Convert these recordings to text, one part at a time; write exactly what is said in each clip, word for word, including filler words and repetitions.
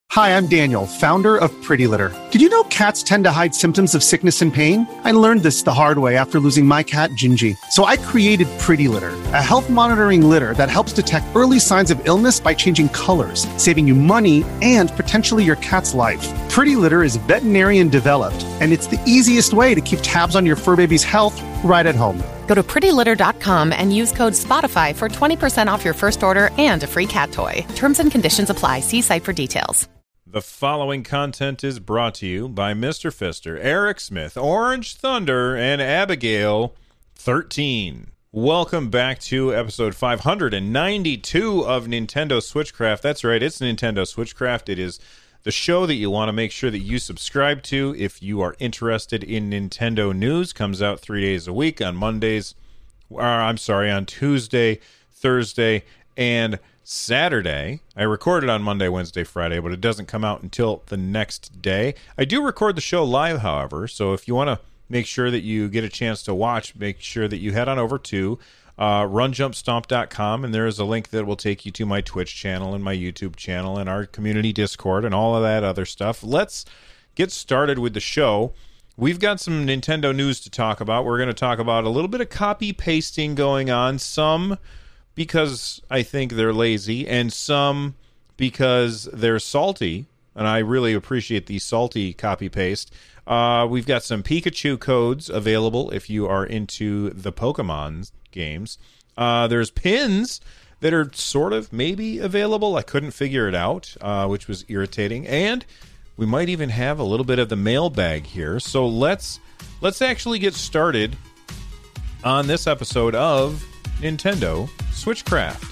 Hi, I'm Daniel, founder of Pretty Litter. Did you know cats tend to hide symptoms of sickness and pain? I learned this the hard way after losing my cat, Gingy. So I created Pretty Litter, a health monitoring litter that helps detect early signs of illness by changing colors, saving you money and potentially your cat's life. Pretty Litter is veterinarian developed, and it's the easiest way to keep tabs on your fur baby's health right at home. Go to pretty litter dot com and use code SPOTIFY for twenty percent off your first order and a free cat toy. Terms and conditions apply. See site for details. The following content is brought to you by Mister Fister, Eric Smith, Orange Thunder, and Abigail thirteen. Welcome back to episode five hundred ninety-two of Nintendo Switchcraft. That's right, it's Nintendo Switchcraft. It is the show that you want to make sure that you subscribe to if you are interested in Nintendo news. Comes out three days a week on Mondays, or I'm sorry, on Tuesday, Thursday, and Saturday. I record it on Monday, Wednesday, Friday, but it doesn't come out until the next day. I do record the show live, however, so if you want to make sure that you get a chance to watch, make sure that you head on over to uh, run jump stomp dot com, and there is a link that will take you to my Twitch channel and my YouTube channel and our community Discord and all of that other stuff. Let's get started with the show. We've got some Nintendo news to talk about. We're going to talk about a little bit of copy pasting going on, some because I think they're lazy, and some because they're salty, and I really appreciate the salty copy-paste. Uh, we've got some Pikachu codes available if you are into the Pokemon games. Uh, there's pins that are sort of maybe available. I couldn't figure it out, uh, which was irritating. And we might even have a little bit of the mailbag here. So let's let's actually get started on this episode of Nintendo Switchcraft.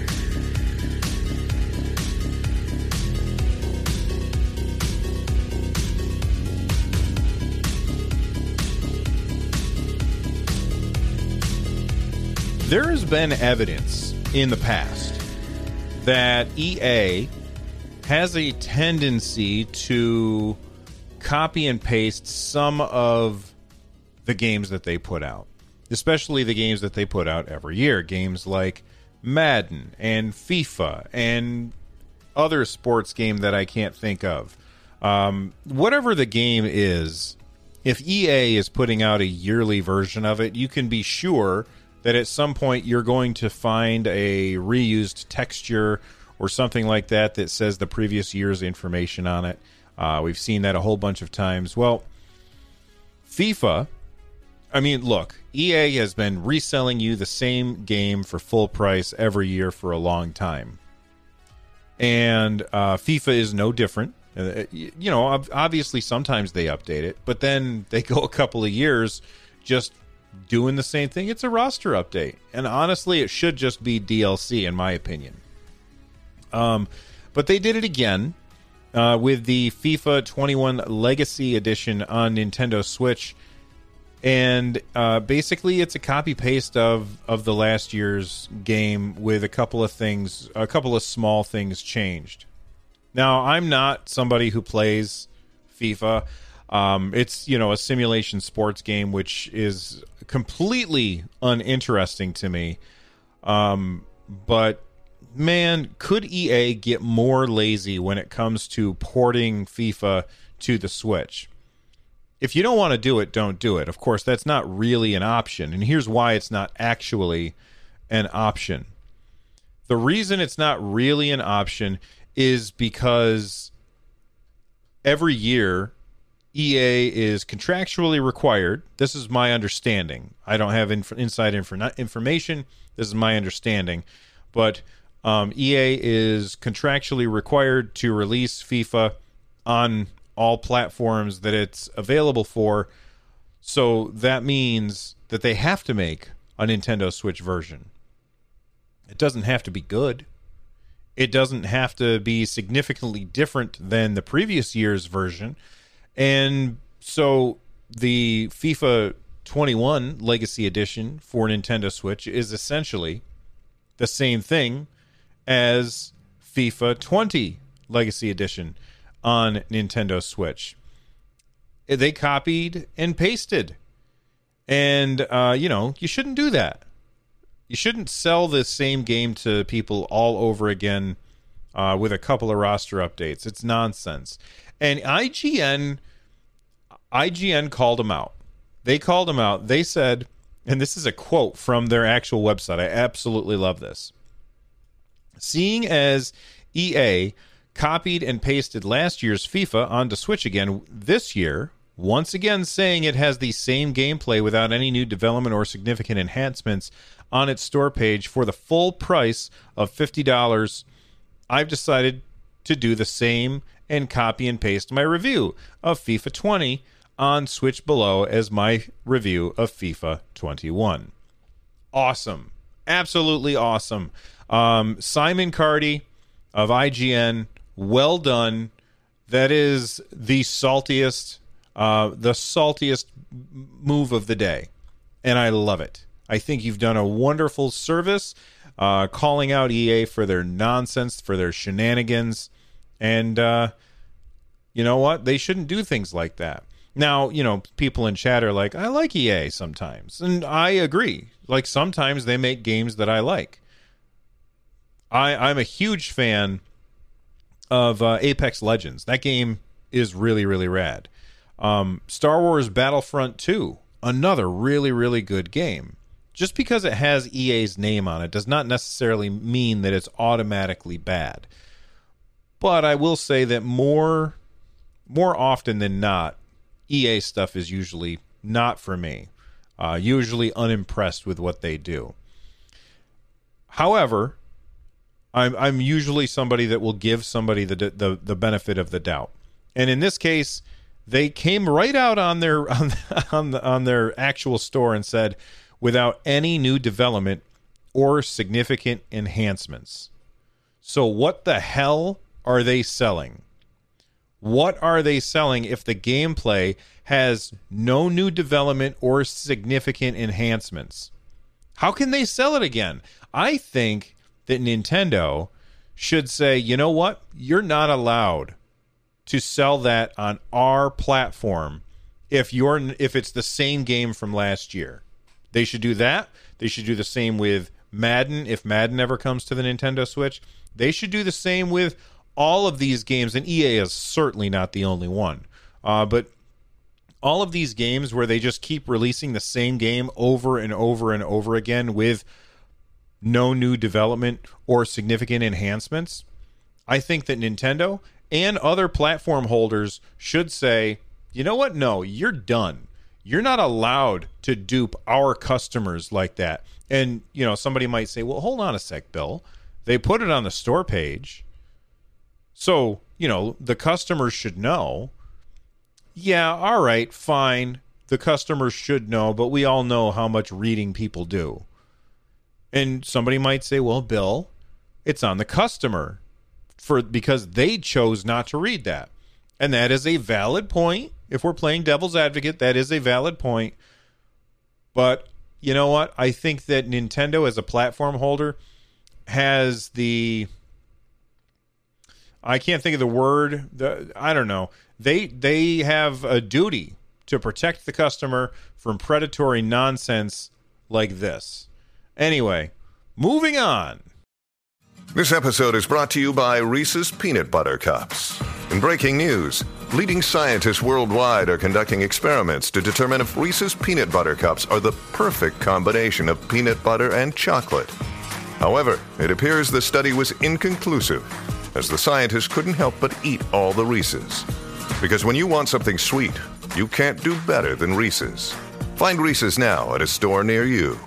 There has been evidence in the past that E A has a tendency to copy and paste some of the games that they put out, especially the games that they put out every year. Games like Madden and FIFA and other sports game that I can't think of. Um, whatever the game is, if E A is putting out a yearly version of it, you can be sure that at some point you're going to find a reused texture or something like that that says the previous year's information on it. Uh, we've seen that a whole bunch of times. Well, FIFA... I mean, look, E A has been reselling you the same game for full price every year for a long time. And uh, FIFA is no different. Uh, you know, obviously sometimes they update it, but then they go a couple of years just doing the same thing. It's a roster update. And honestly, it should just be D L C, in my opinion. Um, but they did it again uh, with the FIFA twenty-one Legacy Edition on Nintendo Switch. And uh, basically, it's a copy-paste of, of the last year's game with a couple of things, a couple of small things changed. Now, I'm not somebody who plays FIFA. Um, it's, you know, a simulation sports game, which is completely uninteresting to me. Um, but, man, could E A get more lazy when it comes to porting FIFA to the Switch? If you don't want to do it, don't do it. Of course, that's not really an option. And here's why it's not actually an option. The reason it's not really an option is because every year E A is contractually required. This is my understanding. I don't have inf- inside inf- information. This is my understanding. But um, E A is contractually required to release FIFA on all platforms that it's available for. So that means that they have to make a Nintendo Switch version. It doesn't have to be good. It doesn't have to be significantly different than the previous year's version. And so the FIFA twenty-one Legacy Edition for Nintendo Switch is essentially the same thing as FIFA twenty Legacy Edition on Nintendo Switch. They copied and pasted. And, uh, you know, you shouldn't do that. You shouldn't sell the same game to people all over again uh, with a couple of roster updates. It's nonsense. And I G N, I G N called them out. They called them out. They said, and this is a quote from their actual website. I absolutely love this. Seeing as E A copied and pasted last year's FIFA onto Switch again this year, once again saying it has the same gameplay without any new development or significant enhancements on its store page for the full price of fifty dollars, I've decided to do the same and copy and paste my review of FIFA twenty on Switch below as my review of FIFA twenty-one. Awesome. Absolutely awesome. Um, Simon Cardy of I G N, well done. That is the saltiest, uh, the saltiest move of the day, and I love it. I think you've done a wonderful service, uh, calling out E A for their nonsense, for their shenanigans, and uh, you know what? They shouldn't do things like that. Now, you know, people in chat are like, I like E A sometimes, and I agree. Like, sometimes they make games that I like. I, I'm a huge fan of uh, Apex Legends. That game is really, really rad. Um, Star Wars Battlefront two, another really, really good game. Just because it has E A's name on it does not necessarily mean that it's automatically bad. But I will say that more, more often than not, E A stuff is usually not for me. Uh, usually unimpressed with what they do. However, I'm I'm usually somebody that will give somebody the the the benefit of the doubt, and in this case, they came right out on their on on, the, on their actual store and said, without any new development or significant enhancements. So what the hell are they selling? What are they selling if the gameplay has no new development or significant enhancements? How can they sell it again? I think that Nintendo should say, you know what? You're not allowed to sell that on our platform if you're if it's the same game from last year. They should do that. They should do the same with Madden if Madden ever comes to the Nintendo Switch. They should do the same with all of these games, and E A is certainly not the only one. Uh, but all of these games where they just keep releasing the same game over and over and over again with no new development or significant enhancements, I think that Nintendo and other platform holders should say, you know what? No, you're done. You're not allowed to dupe our customers like that. And, you know, somebody might say, well, hold on a sec, Bill. They put it on the store page. So, you know, the customers should know. Yeah, all right, fine. The customers should know, but we all know how much reading people do. And somebody might say, well, Bill, it's on the customer for because they chose not to read that. And that is a valid point. If we're playing devil's advocate, that is a valid point. But you know what? I think that Nintendo as a platform holder has the... I can't think of the word. The, I don't know. They they have a duty to protect the customer from predatory nonsense like this. Anyway, moving on. This episode is brought to you by Reese's Peanut Butter Cups. In breaking news, leading scientists worldwide are conducting experiments to determine if Reese's Peanut Butter Cups are the perfect combination of peanut butter and chocolate. However, it appears the study was inconclusive, as the scientists couldn't help but eat all the Reese's. Because when you want something sweet, you can't do better than Reese's. Find Reese's now at a store near you.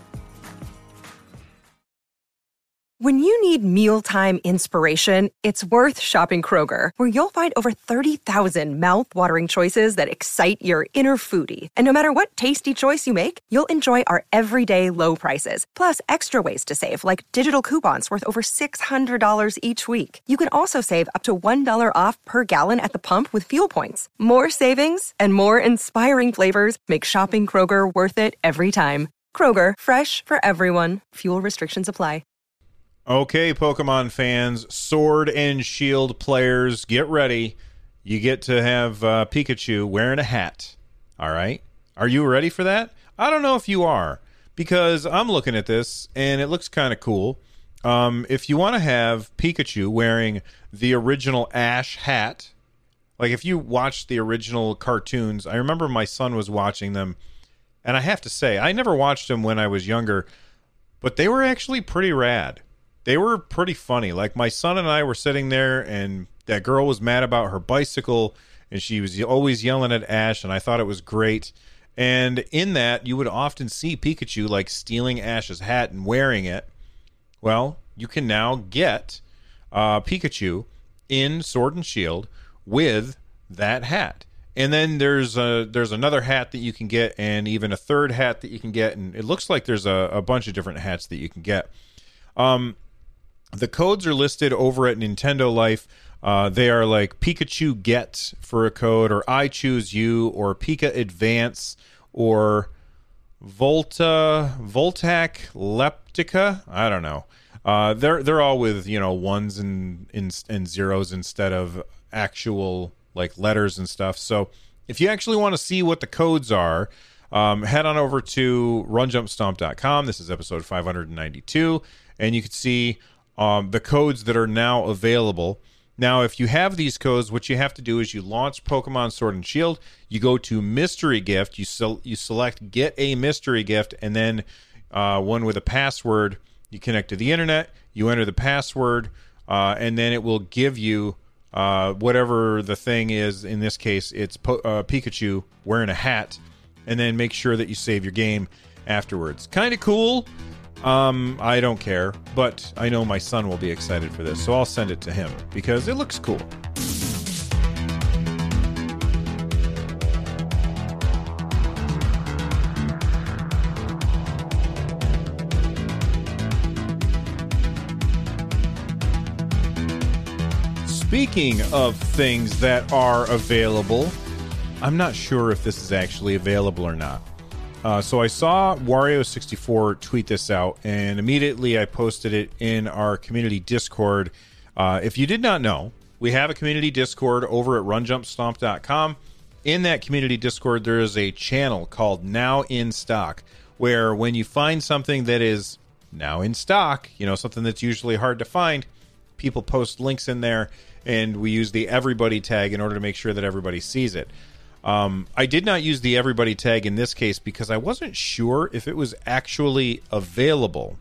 When you need mealtime inspiration, it's worth shopping Kroger, where you'll find over thirty thousand mouth-watering choices that excite your inner foodie. And no matter what tasty choice you make, you'll enjoy our everyday low prices, plus extra ways to save, like digital coupons worth over six hundred dollars each week. You can also save up to one dollar off per gallon at the pump with fuel points. More savings and more inspiring flavors make shopping Kroger worth it every time. Kroger, fresh for everyone. Fuel restrictions apply. Okay, Pokemon fans, Sword and Shield players, get ready. You get to have uh, Pikachu wearing a hat. All right? Are you ready for that? I don't know if you are, because I'm looking at this, and it looks kind of cool. Um, if you want to have Pikachu wearing the original Ash hat, like if you watch the original cartoons, I remember my son was watching them, and I have to say, I never watched them when I was younger, but they were actually pretty rad. They were pretty funny. Like my son and I were sitting there, and that girl was mad about her bicycle, and she was always yelling at Ash, and I thought it was great. And in that, you would often see Pikachu like stealing Ash's hat and wearing it. Well, you can now get uh, Pikachu in Sword and Shield with that hat. And then there's a, there's another hat that you can get, and even a third hat that you can get. And it looks like there's a, a bunch of different hats that you can get. Um, the codes are listed over at Nintendo Life. Uh, they are like Pikachu Get for a code, or I Choose You, or Pika Advance, or Volta, Voltac Leptica. I don't know. Uh, they're they're all with, you know, ones and, and and zeros instead of actual like letters and stuff. So if you actually want to see what the codes are, um, head on over to run jump stomp dot com. This is episode five hundred ninety-two, and you can see um, the codes that are now available. Now, if you have these codes, what you have to do is you launch Pokemon Sword and Shield, you go to Mystery Gift, you sel- you select Get a Mystery Gift, and then uh, one with a password. You connect to the internet, you enter the password, uh, and then it will give you uh, whatever the thing is. In this case, it's po- uh, Pikachu wearing a hat, and then make sure that you save your game afterwards. Kind of cool. Um, I don't care, but I know my son will be excited for this, so I'll send it to him because it looks cool. Speaking of things that are available, I'm not sure if this is actually available or not. Uh, so I saw Wario sixty-four tweet this out, and immediately I posted it in our community Discord. Uh, if you did not know, we have a community Discord over at run jump stomp dot com. In that community Discord, there is a channel called Now in Stock, where when you find something that is now in stock, you know, something that's usually hard to find, people post links in there, and we use the everybody tag in order to make sure that everybody sees it. Um, I did not use the everybody tag in this case because I wasn't sure if it was actually available.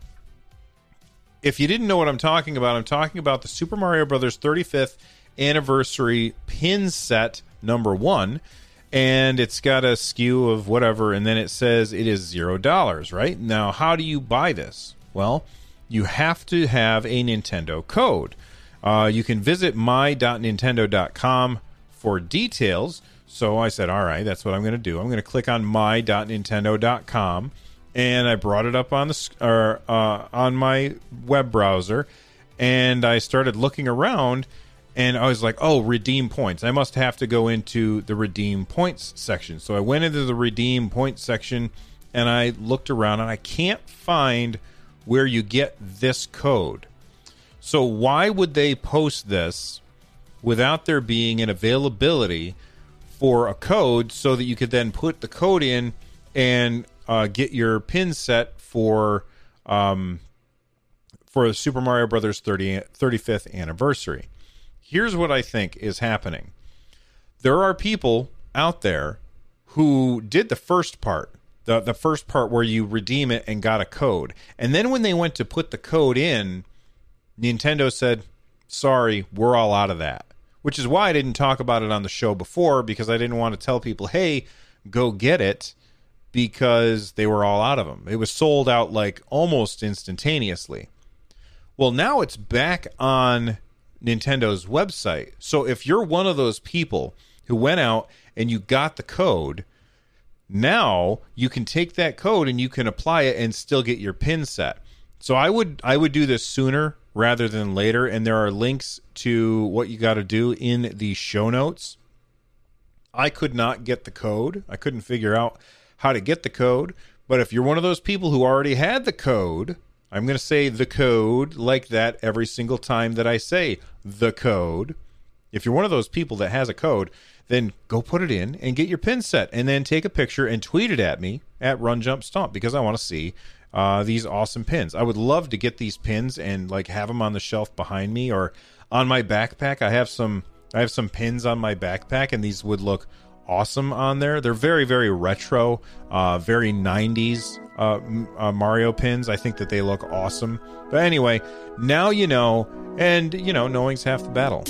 If you didn't know what I'm talking about, I'm talking about the Super Mario Brothers thirty-fifth anniversary pin set number one, and it's got a S K U of whatever, and then it says it is zero dollars, right? Now, how do you buy this? Well, you have to have a Nintendo code. Uh, you can visit my dot nintendo dot com for details. So I said, all right, that's what I'm going to do. I'm going to click on my dot nintendo dot com, and I brought it up on the or, uh, on my web browser, and I started looking around, and I was like, oh, redeem points. I must have to go into the redeem points section. So I went into the redeem points section, and I looked around, and I can't find where you get this code. So why would they post this without there being an availability for a code so that you could then put the code in and uh, get your pin set for um, for the Super Mario Brothers thirty, thirty-fifth anniversary? Here's what I think is happening. There are people out there who did the first part, the, the first part where you redeem it and got a code. And then when they went to put the code in, Nintendo said, sorry, we're all out of that. Which is why I didn't talk about it on the show before, because I didn't want to tell people, hey, go get it, because they were all out of them. It was sold out like almost instantaneously. Well, now it's back on Nintendo's website. So if you're one of those people who went out and you got the code, now you can take that code and you can apply it and still get your pin set. So I would I would do this sooner rather than later, and there are links to what you got to do in the show notes. I could not get the code. I couldn't figure out how to get the code, but if you're one of those people who already had the code, I'm going to say the code like that every single time that I say the code. If you're one of those people that has a code, then go put it in and get your pin set, and then take a picture and tweet it at me at Run Jump Stomp, because I want to see uh, these awesome pins. I would love to get these pins and like have them on the shelf behind me or on my backpack. I have some I have some pins on my backpack, and these would look awesome on there. They're very, very retro, uh, very nineties uh, uh, Mario pins. I think that they look awesome. But anyway, now you know, and you know, knowing's half the battle.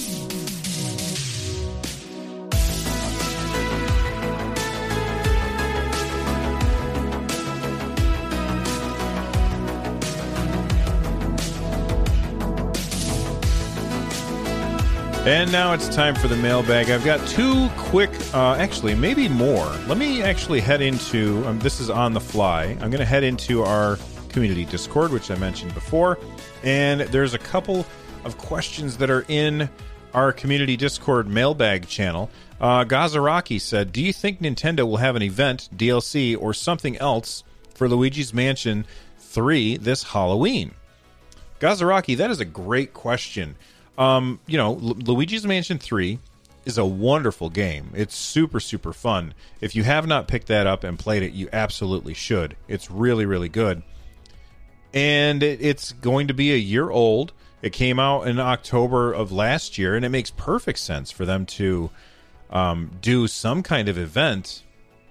And now it's time for the mailbag. I've got two quick, uh, actually, maybe more. Let me actually head into, um, this is on the fly. I'm going to head into our community Discord, which I mentioned before. And there's a couple of questions that are in our community Discord mailbag channel. Uh, Gazaraki said, do you think Nintendo will have an event, D L C, or something else for Luigi's Mansion three this Halloween? Gazaraki, that is a great question. Um, you know, L- Luigi's Mansion three is a wonderful game. It's super, super fun. If you have not picked that up and played it, you absolutely should. It's really, really good. And it, it's going to be a year old. It came out in October of last year, and it makes perfect sense for them to um, do some kind of event.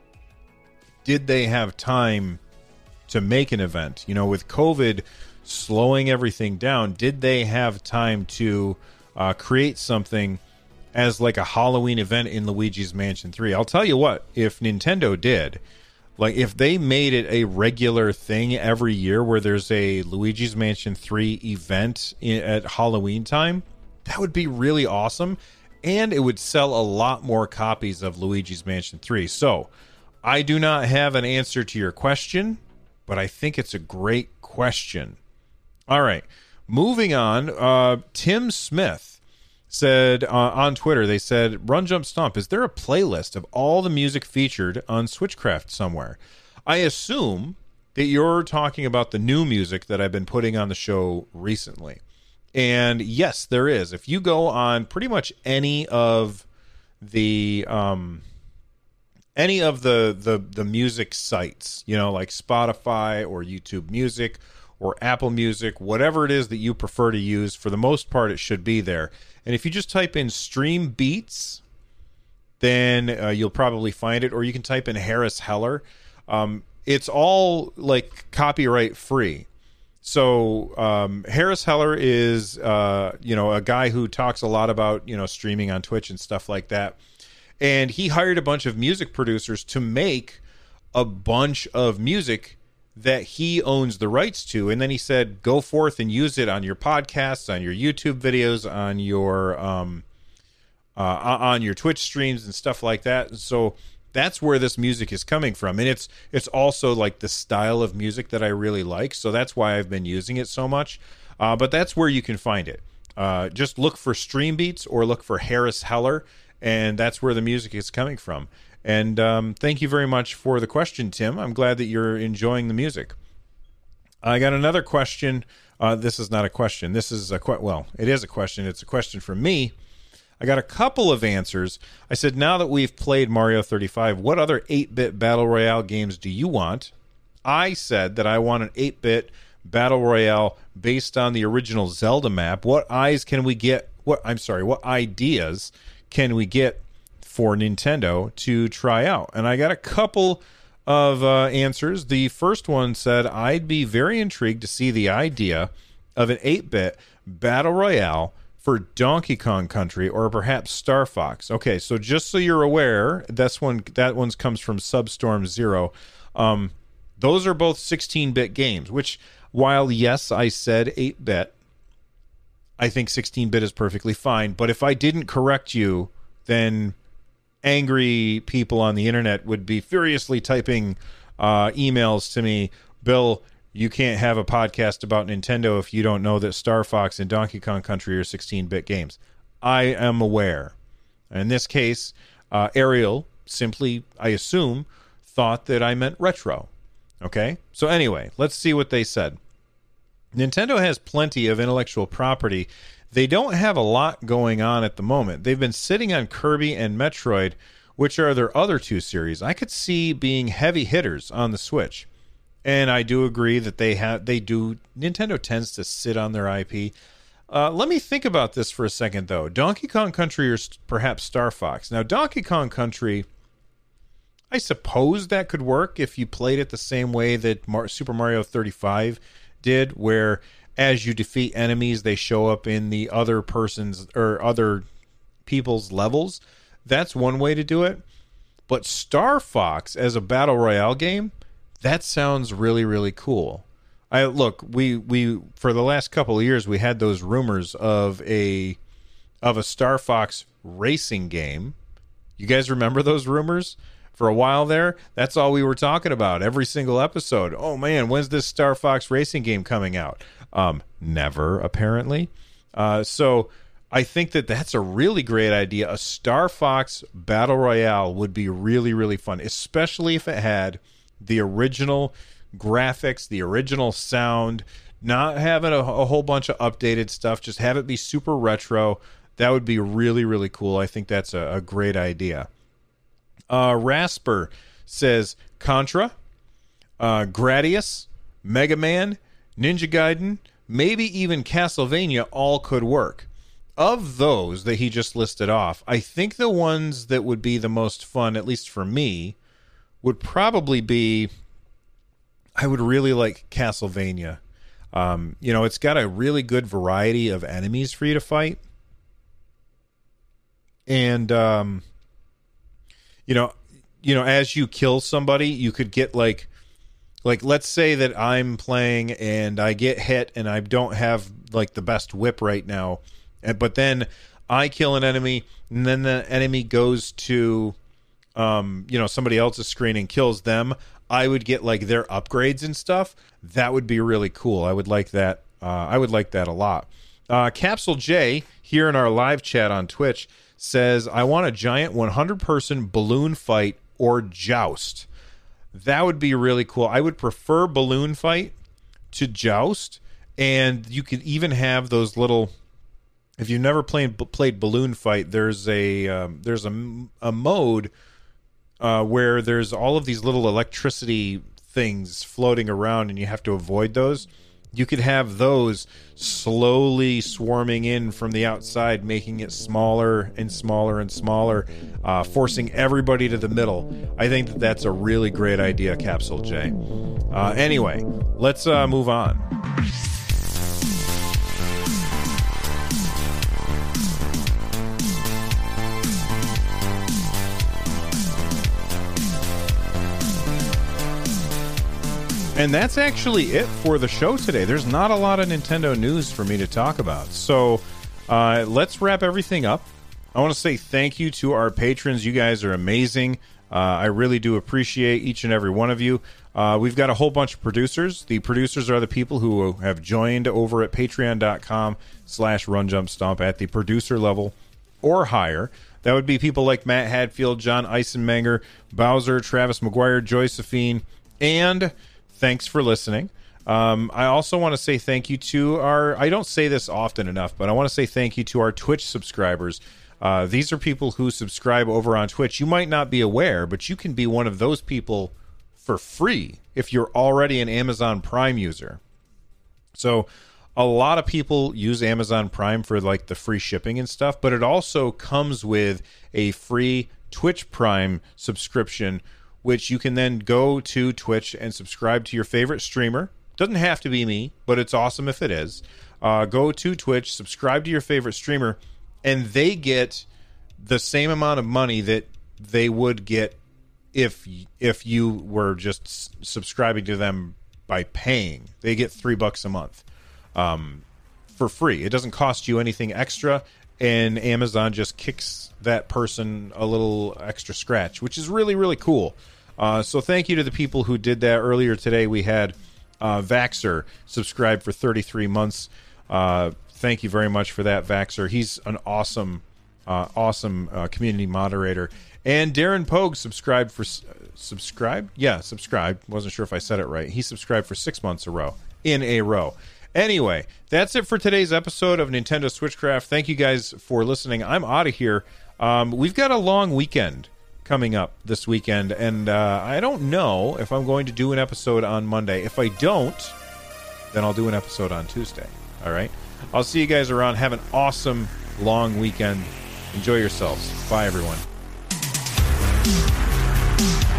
Did they have time to make an event? You know, with COVID slowing everything down, did they have time to uh, create something as like a Halloween event in Luigi's Mansion three? I'll tell you what, if Nintendo did, like if they made it a regular thing every year where there's a Luigi's Mansion three event in, at Halloween time, that would be really awesome, and it would sell a lot more copies of Luigi's Mansion three. So I do not have an answer to your question, but I think it's a great question. All right, moving on. Uh, Tim Smith said uh, on Twitter, they said, Run, Jump, Stomp, is there a playlist of all the music featured on Switchcraft somewhere? I assume that you're talking about the new music that I've been putting on the show recently. And yes, there is. If you go on pretty much any of the um, any of the, the, the music sites, you know, like Spotify or YouTube Music or Apple Music, whatever it is that you prefer to use, for the most part, it should be there. And if you just type in Stream Beats, then uh, you'll probably find it. Or you can type in Harris Heller. Um, it's all like copyright free. So um, Harris Heller is, uh, you know, a guy who talks a lot about, you know, streaming on Twitch and stuff like that. And he hired a bunch of music producers to make a bunch of music that he owns the rights to, and then he said, go forth and use it on your podcasts, on your YouTube videos, on your um, uh, on your Twitch streams and stuff like that. And so that's where this music is coming from, and it's it's also like the style of music that I really like, so that's why I've been using it so much. Uh, but that's where you can find it. Uh, just look for Stream Beats or look for Harris Heller, and that's where the music is coming from. And um, thank you very much for the question, Tim. I'm glad that you're enjoying the music. I got another question. Uh, this is not a question. This is a que- well, it is a question. It's a question from me. I got a couple of answers. I said, now that we've played Mario thirty-five, what other eight-bit Battle Royale games do you want? I said that I want an eight-bit Battle Royale based on the original Zelda map. What eyes can we get? What I'm sorry, what ideas can we get for Nintendo to try out? And I got a couple of uh, answers. The first one said, I'd be very intrigued to see the idea of an eight-bit Battle Royale for Donkey Kong Country or perhaps Star Fox. Okay, so just so you're aware, that's one that one comes from Substorm Zero. Um, those are both sixteen-bit games, which, while yes, I said eight-bit, I think sixteen-bit is perfectly fine. But if I didn't correct you, then angry people on the internet would be furiously typing uh, emails to me. Bill, you can't have a podcast about Nintendo if you don't know that Star Fox and Donkey Kong Country are sixteen-bit games. I am aware. In this case, uh, Ariel simply, I assume, thought that I meant retro. Okay? So anyway, let's see what they said. Nintendo has plenty of intellectual property. They don't have a lot going on at the moment. They've been sitting on Kirby and Metroid, which are their other two series. I could see being heavy hitters on the Switch. And I do agree that they have, they do, Nintendo tends to sit on their I P. Uh, let me think about this for a second, though. Donkey Kong Country or perhaps Star Fox. Now, Donkey Kong Country, I suppose that could work if you played it the same way that Mar- Super Mario thirty-five did, where as you defeat enemies, they show up in the other person's or other people's levels. That's one way to do it. But Star Fox as a battle royale game, that sounds really, really cool. I look, we we for the last couple of years we had those rumors of a of a Star Fox racing game. You guys remember those rumors? For a while there, that's all we were talking about every single episode. Oh man, when's this Star Fox racing game coming out? Um, never, apparently. Uh, so I think that that's a really great idea. A Star Fox Battle Royale would be really, really fun, especially if it had the original graphics, the original sound, not having a, a whole bunch of updated stuff, just have it be super retro. That would be really, really cool. I think that's a, a great idea. Uh, Rasper says Contra, uh, Gradius, Mega Man, Ninja Gaiden, maybe even Castlevania all could work. Of those that he just listed off, I think the ones that would be the most fun, at least for me, would probably be, I would really like Castlevania. Um, you know, it's got a really good variety of enemies for you to fight. And, um, you know, you know, as you kill somebody, you could get like, like, let's say that I'm playing and I get hit and I don't have like the best whip right now. But then I kill an enemy and then the enemy goes to, um, you know, somebody else's screen and kills them. I would get like their upgrades and stuff. That would be really cool. I would like that. Uh, I would like that a lot. Uh, Capsule J here in our live chat on Twitch says, I want a giant one hundred person balloon fight or joust. That would be really cool. I would prefer balloon fight to joust. And you could even have those little, if you've never played, played balloon fight, there's a, um, there's a, a mode Uh, where there's all of these little electricity things floating around and you have to avoid those. You could have those slowly swarming in from the outside, making it smaller and smaller and smaller, uh, forcing everybody to the middle. I think that that's a really great idea, Capsule J. Uh, anyway, let's uh, move on. And that's actually it for the show today. There's not a lot of Nintendo news for me to talk about. So uh, let's wrap everything up. I want to say thank you to our patrons. You guys are amazing. Uh, I really do appreciate each and every one of you. Uh, we've got a whole bunch of producers. The producers are the people who have joined over at patreon.com slash runjumpstomp at the producer level or higher. That would be people like Matt Hadfield, John Eisenmenger, Bowser, Travis McGuire, Josephine, and thanks for listening. Um, I also want to say thank you to our, I don't say this often enough, but I want to say thank you to our Twitch subscribers. Uh, these are people who subscribe over on Twitch. You might not be aware, but you can be one of those people for free if you're already an Amazon Prime user. So a lot of people use Amazon Prime for like the free shipping and stuff, but it also comes with a free Twitch Prime subscription, which you can then go to Twitch and subscribe to your favorite streamer. Doesn't have to be me, but it's awesome if it is. Uh, go to Twitch, subscribe to your favorite streamer, and they get the same amount of money that they would get if if you were just s- subscribing to them by paying. They get three bucks a month um, for free. It doesn't cost you anything extra, and Amazon just kicks that person a little extra scratch, which is really, really cool. Uh, so thank you to the people who did that. Earlier today, we had uh, Vaxer subscribed for thirty-three months. Uh, thank you very much for that, Vaxer. He's an awesome, uh, awesome uh, community moderator. And Darren Pogue subscribed for... Uh, subscribed? Yeah, subscribed. Wasn't sure if I said it right. He subscribed for six months a row. In a row. Anyway, that's it for today's episode of Nintendo Switchcraft. Thank you guys for listening. I'm out of here. Um, we've got a long weekend coming up this weekend, and uh, I don't know if I'm going to do an episode on Monday. If I don't, then I'll do an episode on Tuesday. All right? I'll see you guys around. Have an awesome long weekend. Enjoy yourselves. Bye, everyone.